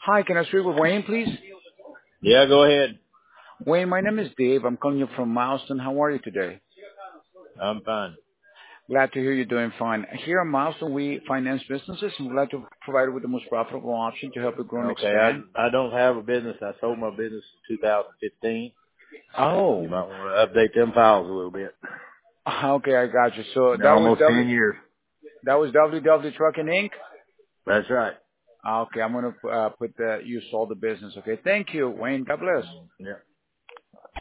Hi, can I speak with Wayne, please? Yeah, go ahead. Wayne, my name is Dave. I'm calling you from Milestone. How are you today? I'm fine. Glad to hear you're doing fine. Here at Milestone, we finance businesses and we'd like to provide you with the most profitable option to help you grow and Okay, expand. I don't have a business. I sold my business in 2015. You Oh, might want to update them files a little bit. okay, I got you. So Been almost 10 years. that was WW Trucking Inc. That's right. Okay, I'm gonna put that you sold the business. Okay, thank you, Wayne. God bless. Yeah.